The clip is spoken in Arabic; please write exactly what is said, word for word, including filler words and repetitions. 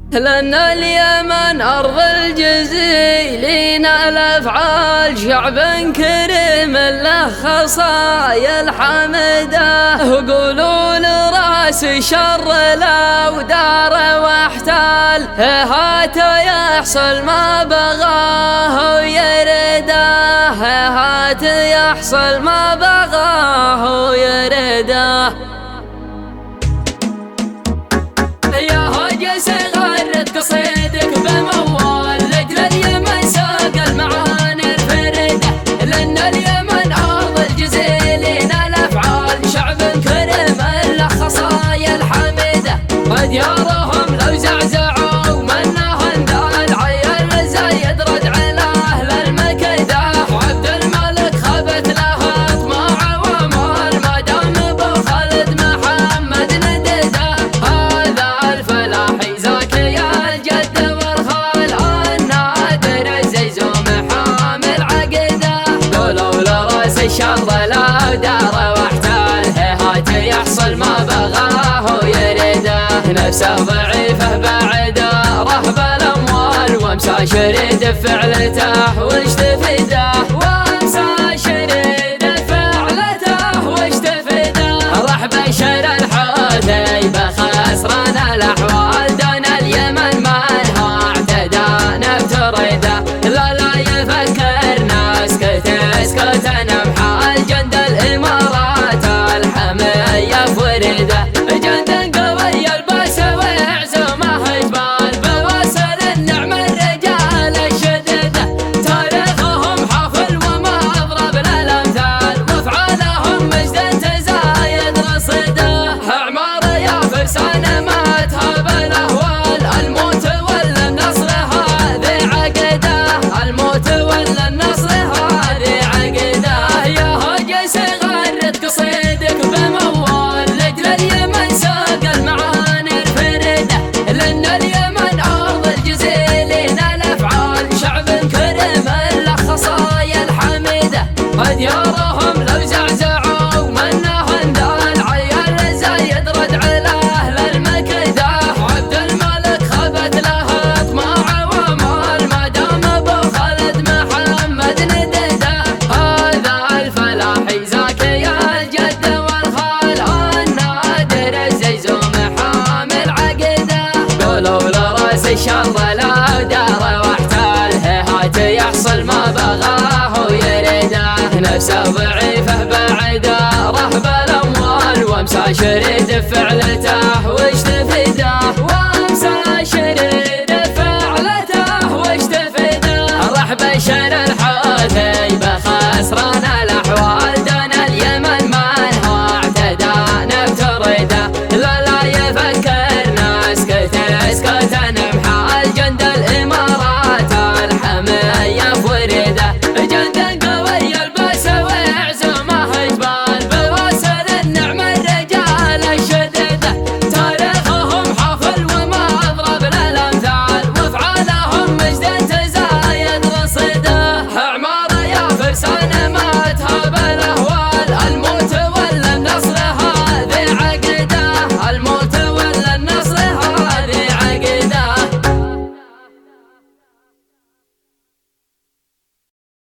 لأن اليمن أرض الجزيلين الأفعال، شعب كريم له خصايا الحمدة. وقولوا لراس شر لو دار واحتال، هات يحصل ما بغاه ويرده، هات يحصل ما بغاه ويرده. يا هاجس غرد قصيدك بموال، لجل اليمن ساق المعاني الفردة. لأن اليمن أرض الجزيلين الأفعال، شعب كريم له خصايا الحمدة. وديارهم لو زعزعوا منهن ذا العيال، زايد ردع لأهل المكيدة. وعبد الملك خبت له أطماع وأموال، ما دام أبو خالد محمد ندده. هذا الفلاحي زاكي الجد والخال، النادر الزيزوم حامل عقده. قولوا لراس الشر لو دار واحتال، هات يحصل ما بغاه ويرده. نفسه ضعيفه بعده رهب الأموال، وامسى شريد فعلته واشتفده. وامسى شريد فعلته واشتفده. راح بشر الحوثي بخسران الأحوال، دون اليمن ما لها اعتدى نفترده. لا لا يفكر نسكت اسكت نمحى الجند الإمارات الحمية فرده. جند قوي الباس ويعزمه جبال، بواسل النعم الرجال الشدده. تاريخهم حافل وما أضرب للأمثال، وافعالهم مجد تزايد رصده. أعمار يا فرسان ما تهاب الأهوال، الموت ولا النصر هذه عقده. الموت ولا النصر هذه عقده. يا هاجس غرد قصيدك بموال، لجل اليمن ساق المعاني الفردة. لأن اليمن أرض الجزيلين الأفعال، شعب كريم له خصايا الحمدة. وديارهم لو زعزعوا منهن ذا العيال، زايد ردع لأهل المكيدة. وعبد الملك خبت له أطماع وأموال، ما دام أبو خالد محمد ندده. هذا الفلاحي زاكي الجد والخال، النادر الزيزوم حامل عقده. قولوا لراس الشر لو دار واحتال، هات يحصل ما بغاه ويرده. نفسه ضعيفه بعده رهب الأموال، وامسى شريد فعلته واشتفده.